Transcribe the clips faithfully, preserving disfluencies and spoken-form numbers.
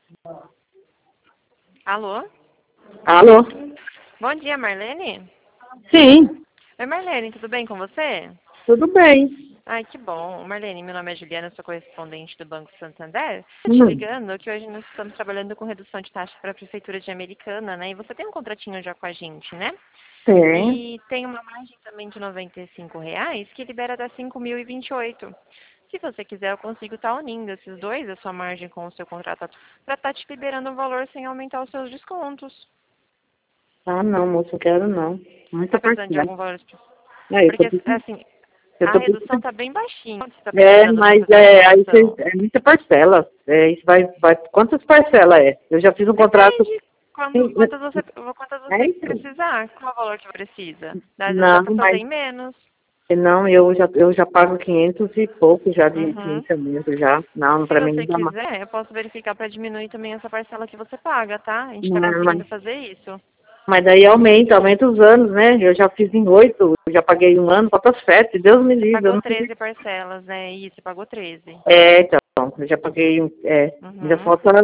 Alô? Alô? Bom dia, Marlene? Sim, Oi, Marlene, tudo bem com você? tudo bem. Ai, que bom. Marlene, meu nome é Juliana, sou correspondente do Banco Santander. Estou te Hum, ligando que hoje nós estamos trabalhando com redução de taxa para a Prefeitura de Americana, né? E você tem um contratinho já com a gente, né? tem. E tem uma margem também de noventa e cinco reais que libera até cinco mil e vinte e oito. Se você quiser, eu consigo estar unindo esses dois, a sua margem com o seu contrato, para estar te liberando o valor sem aumentar os seus descontos. Ah, não, moça, eu quero não. Muita Tá precisando de parcela. algum valor? É, eu tô Porque, precisando. assim, Eu a tô redução precisando. tá bem baixinha. Quanto você tá É, precisando para mas fazer a é, aí cê- renovação? é muita parcela. É, isso vai, vai. Quantas parcelas é? Eu já fiz um contrato. Depende. Quando, Sim, quantas, você, quantas é você isso? precisar. Qual é o valor que precisa? Às vezes dá Não, para fazer mas em menos. não, eu já, eu já pago quinhentos e pouco já de Uhum. financiamento já. Não, Se pra mim não você dá mais. quiser, eu posso verificar para diminuir também essa parcela que você paga, tá? A gente está Não, mas conseguindo fazer isso. Mas daí aumenta, aumenta os anos, né? Eu já fiz em oito, já paguei um ano, falta sete, Deus me Você livre, eu pagou não sei. treze parcelas, né? Isso, você pagou treze. É, então, eu já paguei, um- é, ainda Uhum. falta,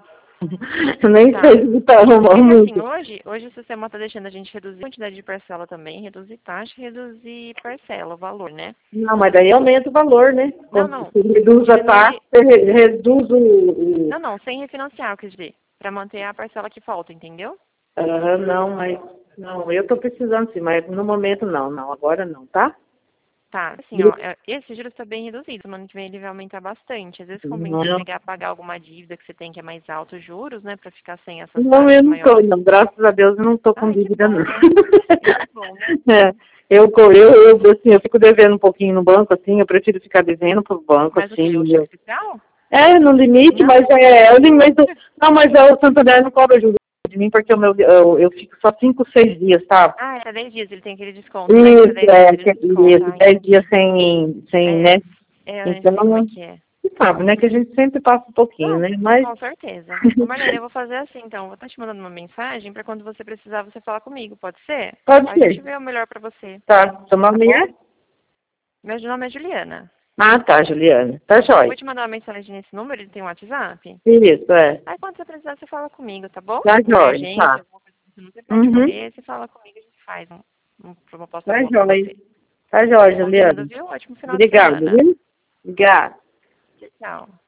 eu nem sei Tá. se tá É arrumando que assim, muito. hoje, hoje o sistema está deixando a gente reduzir a quantidade de parcela também, reduzir taxa e reduzir parcela, o valor, né? Não, mas daí aumenta o valor, né? Não, Quando não. você reduz a taxa, Diminui. você re- reduz o... o- Não, não, sem refinanciar, quer dizer, para manter a parcela que falta, entendeu? Aham, não, mas, não, eu tô precisando sim, mas no momento não, não, agora não, tá? Tá, assim, ó, é, esse juros está bem reduzido, semana que vem ele vai aumentar bastante. Às vezes compensa Não, pegar, pagar alguma dívida que você tem que é mais alto os juros, né, para ficar sem essas não, eu taxas não tô, maiores. não, graças a Deus eu não tô com Ai, que dívida, não. bom, né? Ai, que bom, né? É, eu, co- eu, eu, assim, eu fico devendo um pouquinho no banco, assim, eu prefiro ficar devendo pro banco, Mas o quê? O assim. cheque Eu, especial? é, no limite, mas Não, é, é o limite. Não, mas é, o Santander não cobra juros de mim porque o meu, eu, eu fico só cinco, seis dias, sabe? ah, é dez dias, ele tem aquele desconto, né? Cada Isso, dez dias é, ele que- desconta. isso, Ah, dez dias entendi. sem, sem, É, né? é, eu sei como é Então, que é. você sabe, né, que a gente sempre passa um pouquinho, Não, né? Mas. com certeza. Ô, Marlene, eu vou fazer assim, então. Vou estar te mandando uma mensagem para quando você precisar, você falar comigo, pode ser? Pode A gente ser. vê o melhor para você, Tá, seu tá nome bom? é? Meu nome é Juliana. Ah, tá, Juliana. Tá Eu vou jóia. te mandar uma mensagem nesse número, ele tem um WhatsApp. Isso, é. Aí quando você precisar, você fala comigo, tá bom? Tá jóia, Emergência, tá. alguma coisa que você não tem pra onde Uhum. correr, você fala comigo e a gente faz um, um, uma proposta Tá boa pra jóia. você. Tá jóia, Combinado, Juliana. viu? Ótimo final de Obrigada, semana. viu? Obrigada. Tchau, tchau.